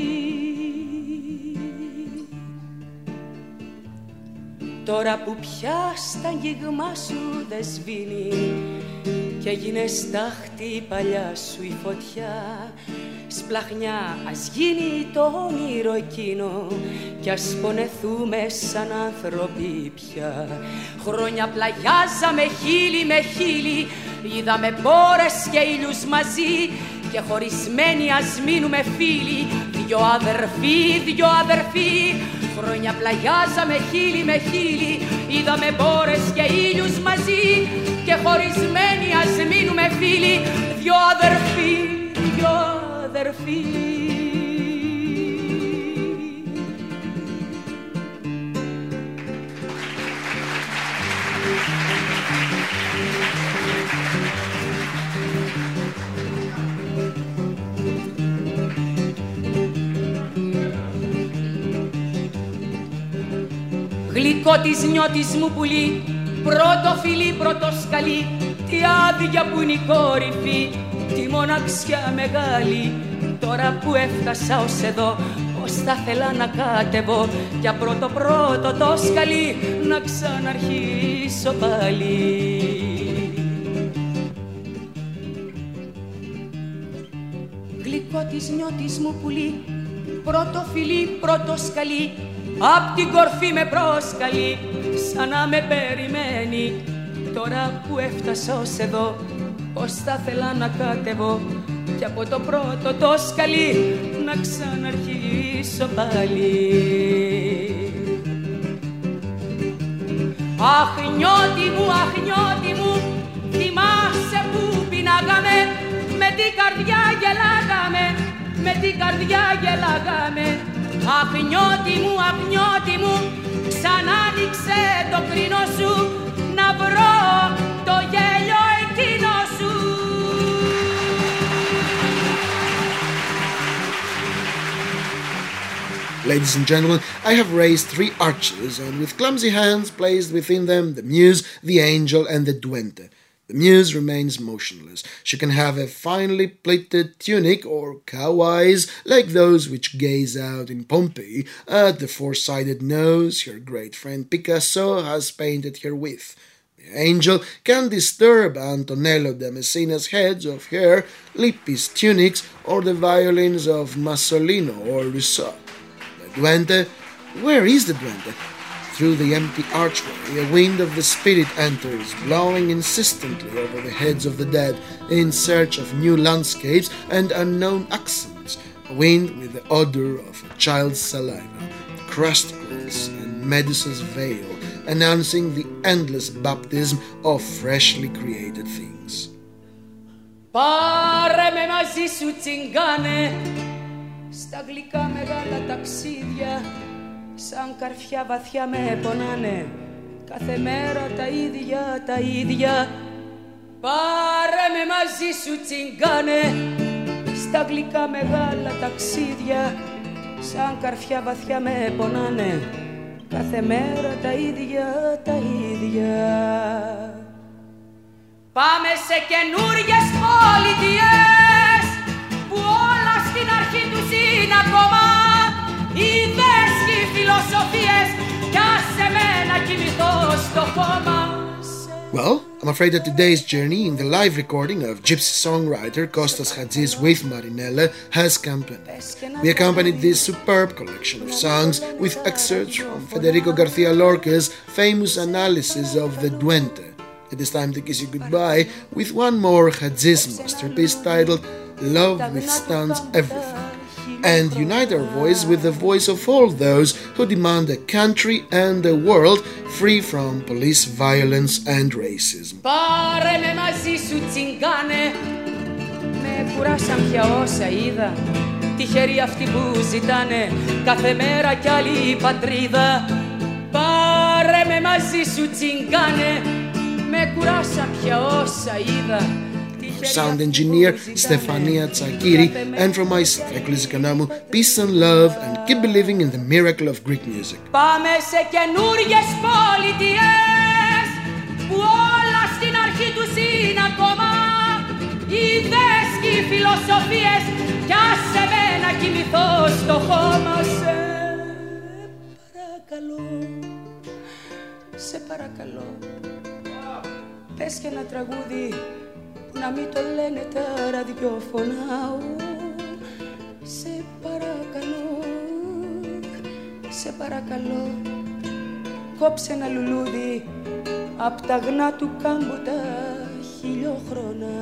Τώρα που πια στα αγγίγμα σου δεν σβήνει και έγινε στάχτη η παλιά σου η φωτιά, σπλαχνιά ας γίνει το όνειρο εκείνο κι ας πονεθούμε σαν άνθρωποι πια. Χρόνια πλαγιάζαμε χείλη με χείλη, είδαμε μπόρες και ήλιους μαζί και χωρισμένοι ας μείνουμε φίλοι, δυο αδερφοί. Χρόνια πλαγιάζαμε χείλη με χείλη, είδαμε μπόρες και ήλιους μαζί και χωρισμένοι ας μείνουμε φίλοι, δυο αδερφοί. Γλυκό της νιώτης μου πουλί, πρώτο φιλί, πρώτο σκαλί, τι άδεια που είναι η κόρυφη, τη μοναξιά μεγάλη. Τώρα που έφτασα ως εδώ, πως θα θέλα να κατεβώ για πρώτο το σκαλί, να ξαναρχίσω πάλι. Γλυκό της νιώτης μου πουλί, πρώτο φιλί, πρώτο σκαλί, απ' την κορφή με πρόσκαλει, σαν να με περιμένει. Τώρα που έφτασα ως εδώ, πως θα θέλα να κατεβώ και από το πρώτο το σκαλί να ξαναρχίσω πάλι. Αχ νιώτη μου, θυμάσαι που πεινάγαμε, με την καρδιά γελάγαμε. Αχ νιώτη μου, ξανά άνοιξε το κρίνο σου, να βρω το γέλιο εκείνο σου. Ladies and gentlemen, I have raised 3 arches and with clumsy hands placed within them the muse, the angel and the duende. The muse remains motionless. She can have a finely pleated tunic or cow eyes like those which gaze out in Pompeii at the four-sided nose her great friend Picasso has painted her with. The angel can disturb Antonello da Messina's heads of hair, Lippi's tunics or the violins of Masolino or Rousseau. The duende? Where is the duende? through the empty archway, a wind of the spirit enters, blowing insistently over the heads of the dead in search of new landscapes and unknown accents, a wind with the odor of a child's saliva, crusticles and Medusa's veil, announcing the endless baptism of freshly created things. Πάρε με μαζί σου τσιγκάνε στα γλυκά μεγάλα ταξίδια, σαν καρφιά βαθιά με πονάνε κάθε μέρα τα ίδια. Πάρε με μαζί σου τσιγκάνε στα γλυκά μεγάλα ταξίδια, σαν καρφιά βαθιά με πονάνε κάθε μέρα τα ίδια. Πάμε σε καινούριες πολιτείες που όλα στην αρχή τους είναι ακόμα ιδέες και φιλοσοφίες κι άσε με να κοιμηθώ στο χώμα. Well, I'm afraid that today's journey in the live recording of gypsy songwriter Kostas Hadzis with Marinella has come to an end. We accompanied this superb collection of songs with excerpts from Federico Garcia Lorca's famous analysis of the Duende. It is time to kiss you goodbye with one more Hadzis masterpiece titled Love Withstands Everything, and unite our voice with the voice of all those who demand a country and a world free from police violence and racism. Πάρε με μαζί σου τσιγκάνε, με κουράσαν πια όσα είδα, τυχεροί αυτοί που ζητάνε κάθε μέρα κι άλλη πατρίδα. Πάρε με μαζί σου τσιγκάνε, με κουράσαν πια όσα είδα. Sound engineer Stefania Tsakiri, and from myself, Eklis Kanamu, peace and love, and keep believing in the miracle of Greek music. Πάμε σε καινούριες πολιτείες που όλα στην αρχή τους είναι ακόμα ιδέες και φιλοσοφίες κι άσε με να κοιμηθώ στο χώμα. Σε παρακαλώ, πες και ένα τραγούδι να μην το λένε τα ραδιόφωνα. Σε παρακαλώ, κόψε ένα λουλούδι απ' τα αγνά του κάμπου τα χιλιόχρονα.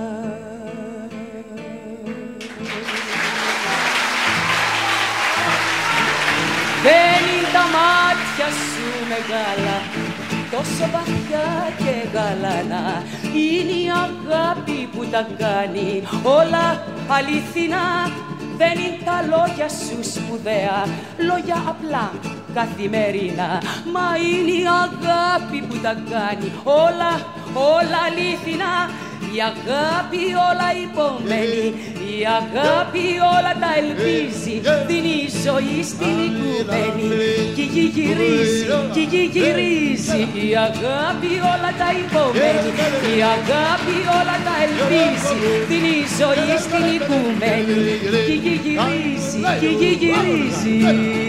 Δεν είναι τα μάτια σου μεγάλα, τόσο βαθιά και γαλανά, είναι η αγάπη που τα κάνει όλα αληθινά. Δεν είναι τα λόγια σου σπουδαία, λόγια απλά καθημερινά, μα είναι η αγάπη που τα κάνει όλα αληθινά. Η αγάπη όλα υπομένει, η αγάπη όλα τα ελπίζει, δίνει ζωή στην οικουμένη κι η γη γυρίζει, η αγάπη όλα τα υπομένει, η αγάπη όλα τα ελπίζει, δίνει ζωή στην οικουμένη κι η γη γυρίζει.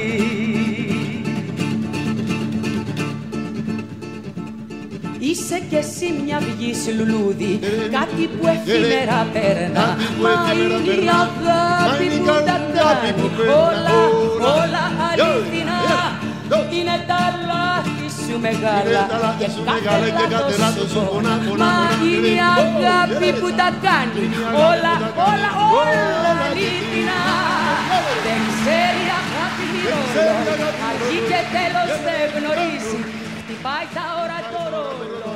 Είσαι κι εσύ μια βγής λουλούδι, κάτι που εφήμερα παίρνα, μα είναι η αγάπη που τα κάνει όλα αληθινά. Είναι τα λάθη σου μεγάλα και κάθε λάθος σου πονά, μα είναι η αγάπη που τα κάνει όλα αληθινά. Δεν ξέρει αγάπη μοιρόλο, αρχή και τέλος δεν γνωρίζει, χτυπάει τα ώρα το ρόλο.